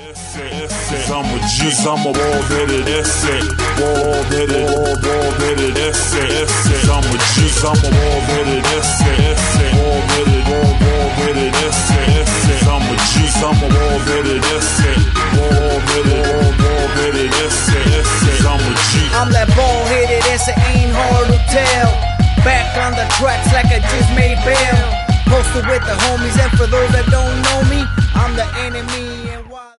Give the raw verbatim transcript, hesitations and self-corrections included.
Cause I'm a G, I'm a ball-headed asset. Ball-headed, ball-headed asset. Cause I'm a G, I'm a ball-headed asset. Ball-headed, ball-headed asset. Cause I'm a G, I'm a ball-headed asset. Ball-headed, ball-headed asset. Cause I'm a G. I'm that ball-headed asset, ain't hard to tell. Back on the tracks like I just made bail. Posted with the homies, and for those that don't know me, I'm the enemy. And